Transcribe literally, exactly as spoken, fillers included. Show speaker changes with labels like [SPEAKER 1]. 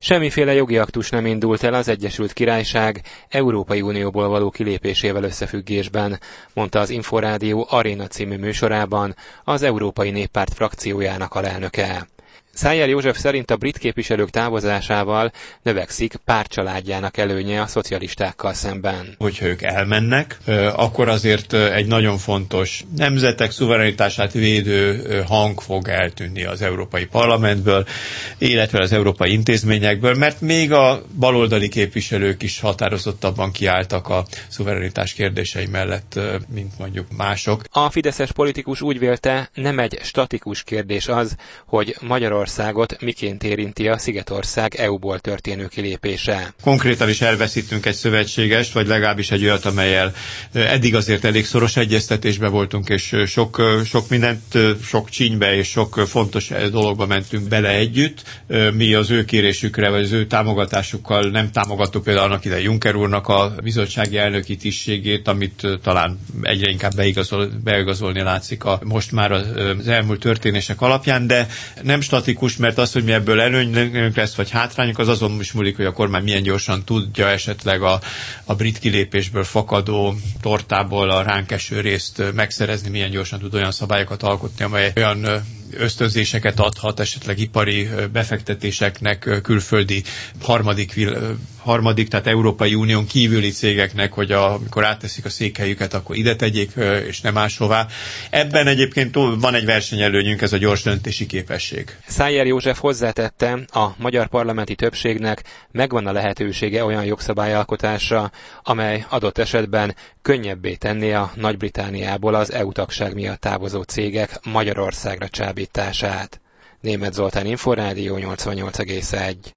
[SPEAKER 1] Semmiféle jogi aktus nem indult el az Egyesült Királyság Európai Unióból való kilépésével összefüggésben, mondta az Inforádió Aréna című műsorában az Európai Néppárt frakciójának alelnöke. Szájer József szerint a brit képviselők távozásával növekszik pártcsaládjának előnye a szocialistákkal szemben.
[SPEAKER 2] Hogyha ők elmennek, akkor azért egy nagyon fontos nemzetek szuverenitását védő hang fog eltűnni az Európai Parlamentből, illetve az európai intézményekből, mert még a baloldali képviselők is határozottabban kiálltak a szuverenitás kérdései mellett, mint mondjuk mások.
[SPEAKER 1] A fideszes politikus úgy vélte, nem egy statikus kérdés az, hogy Magyarország Magyarországot miként érinti a Szigetország é u-ból történő kilépése.
[SPEAKER 2] Konkrétan is elveszítünk egy szövetségest, vagy legalábbis egy olyat, amellyel eddig azért elég szoros egyeztetésben voltunk, és sok, sok mindent, sok csínybe és sok fontos dologba mentünk bele együtt. Mi az ő kérésükre, vagy az ő támogatásukkal nem támogattuk például annak ide Juncker úrnak a bizottsági elnöki tisztségét, amit talán egyre inkább beigazol, beigazolni látszik a, most már az elmúlt történések alapján, de nem statikus, mert az, hogy mi ebből előnyünk lesz, vagy hátrányunk, az azon is múlik, hogy a kormány milyen gyorsan tudja esetleg a, a brit kilépésből fakadó tortából a ránk eső részt megszerezni, milyen gyorsan tud olyan szabályokat alkotni, amely olyan ösztönzéseket adhat esetleg ipari befektetéseknek, külföldi harmadik, harmadik, tehát Európai Unión kívüli cégeknek, hogy a, amikor átteszik a székhelyüket, akkor ide tegyék, és nem máshová. Ebben egyébként van egy versenyelőnyünk, ez a gyors döntési képesség.
[SPEAKER 1] Szájer József hozzátette, a magyar parlamenti többségnek megvan a lehetősége olyan jogszabályalkotásra, amely adott esetben könnyebbé tenné a Nagy-Britanniából az é u tagság miatt távozó cégek Magyarországra csábítását. Németh Zoltán, Inforádió nyolcvannyolc egész egy.